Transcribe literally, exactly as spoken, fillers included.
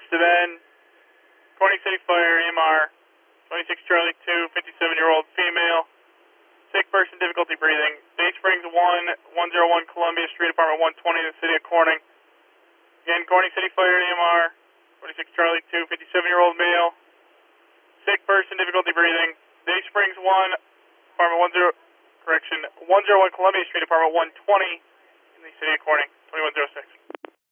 to Ben. Corning City Fire, A M R, twenty-six Charlie two, fifty-seven-year-old female. Sick person, difficulty breathing. Day Springs one, one oh one Columbia Street, apartment one twenty in the city of Corning. Again, Corning City Fire, A M R, twenty-six Charlie two, fifty-seven-year-old male. Sick person, difficulty breathing. Day Springs one, apartment ten, correction, one oh one Columbia Street, apartment one twenty in the city of Corning, twenty-one oh six.